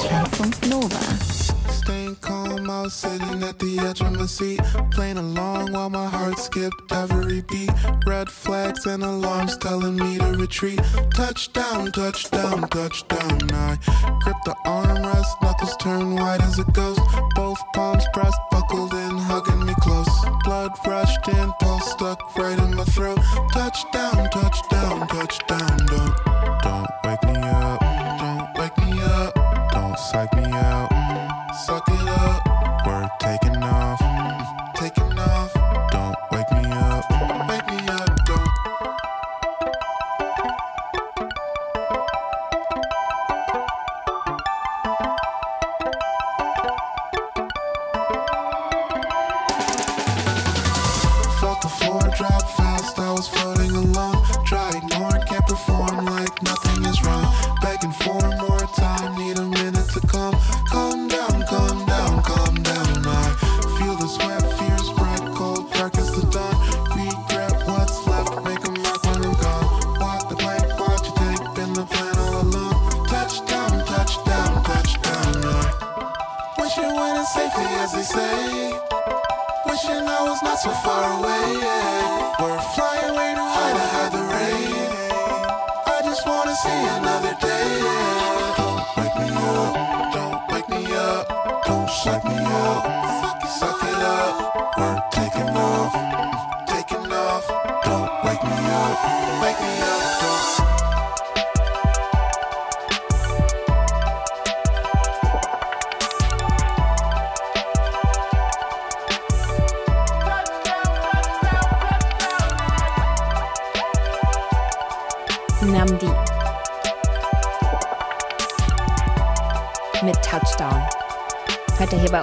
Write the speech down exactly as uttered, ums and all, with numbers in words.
Deutschlandfunk Nova. Staying calm, I was sitting at the edge of my seat, playing along while my heart skipped every beat. Red flags and alarms telling me to retreat. Touchdown, touchdown, touchdown. I grip the armrest, knuckles turn white as a ghost. Both palms pressed, buckled in, hugging me close. Blood rushed in, pulse stuck right in my throat. Touchdown, touchdown, touchdown. Don't, don't wake me up, don't wake me up, don't psych me out. Suck it up, we're taking off, taking off. Don't wake me up, wake me up, don't. Felt the floor drop fast, I was floating along. Try ignore, can't perform like nothing is wrong. Begging for more time, need a minute to calm. Calm down, calm down, calm down. I feel the sweat, fear spread, cold, dark as the dawn. Regret what's left, make a mark when I'm gone. Walk the plank, watch you take, been the plan all along. Touchdown, touchdown, touchdown. I wish it went as safely as they say. Wishing I was not so far away, yeah. We're flying way too high to hide the rain. I just wanna see another day, yeah. Don't wake me up, don't wake me up, don't shut me up, suck it, suck it up. We're taking off, taking off. Don't wake me up, wake me up, don't. Namdi mit Touchdown. Heute hier bei